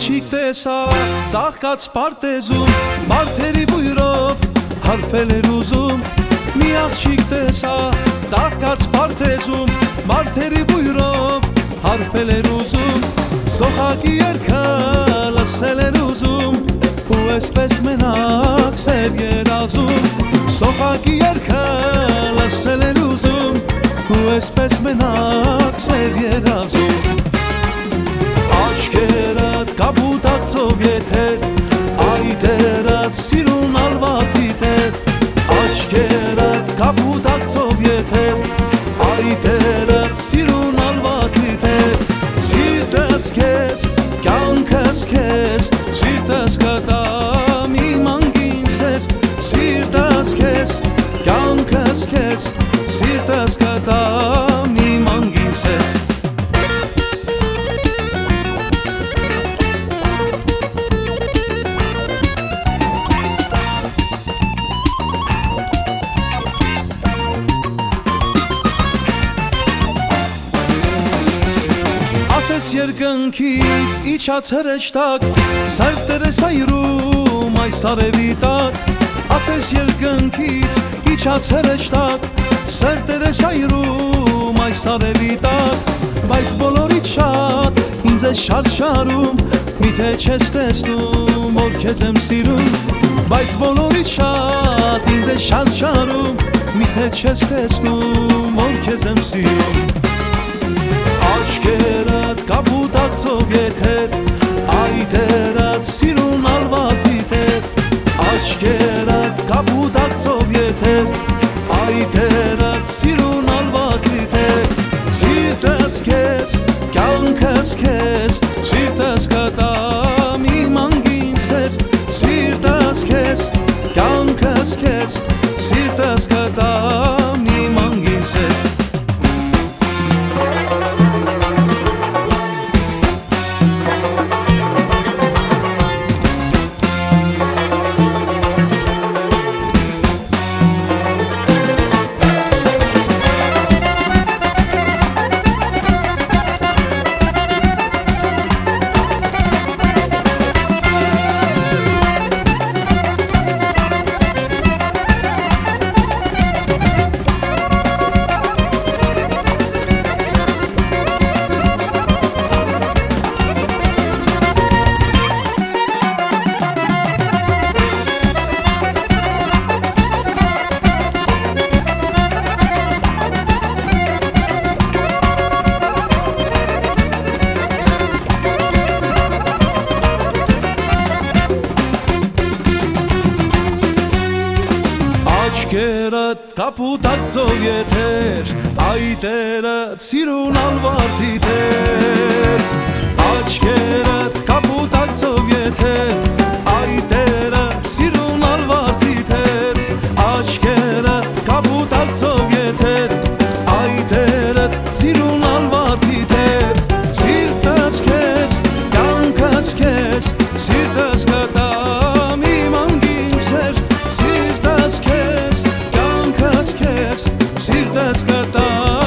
աղջիկ տեսա ծաղկած պարտեզում, մարդերի բույրով հարբել էր ուզում։ Մի աղջիկ տեսա ծաղկած պարտեզում, մարդերի բույրով հարբել էր ուզում։ Սոխակի երգը լսել էր ուզում, ու այսպես մենակ սեր երազում։ Սոխակի երգը լսել էր ուզում, ու այսպես մենակ սեր երազում։ Աչքերդ կապուտակցով եթեր, այտերդ սիրուն ալվարդիդ էր։ Աչքերդ կապուտակցով եթեր, այտերդ սիրուն ալվարդիդ էր։ Սիրտս քեզ, կյանքս քեզ, սիրտս կտամ իմ անգին սեր։ Սիրտս քեզ, կյանքս քեզ, սիրտս կտամ իմ անգին սեր։ Ասես երկնքից իջած հրեշտակ, սերտերես այրում այս արևի տակ։ Ասես երկնքից իջած հրեշտակ, սերտերես այրում այս արևի տակ։ Բայց բոլորից շատ ինձ ես շարշարում, միթե չես տեսնում որ քեզ եմ սիրում։ Բայց բոլորից շատ ինձ ես շարշարում, միթե չես տեսնում որ քեզ եմ սիրում։ Աչքերդ կապուտակցով եթեր, այտերդ սիրուն ալվարդիդ էր։ Աչքերդ կապուտակցով եթեր, այտերդ սիրուն ալվարդիդ էր։ Սիրտս քեզ, կյանքս քեզ, սիրտս կտամ իմ անգին սեր։ Սիրտս քեզ, կյանքս քեզ, սիրտս կտամ իմ անգին սեր։ Աչքերդ կապուտակցով եթեր, այտերդ սիրուն ալվարդիդ էր։ Աչքերդ կապուտակցով եթեր, այտերդ սիրուն ալվարդիդ էր։ Աչքերդ կապուտակցով եթեր, այտերդ սիրուն ալվարդիդ էր։ Սիրտս քեզ, կյանքս քեզ, սիրտս կտամ իմ անգին սեր։ Սիրտս քեզ, սիրտս կտամ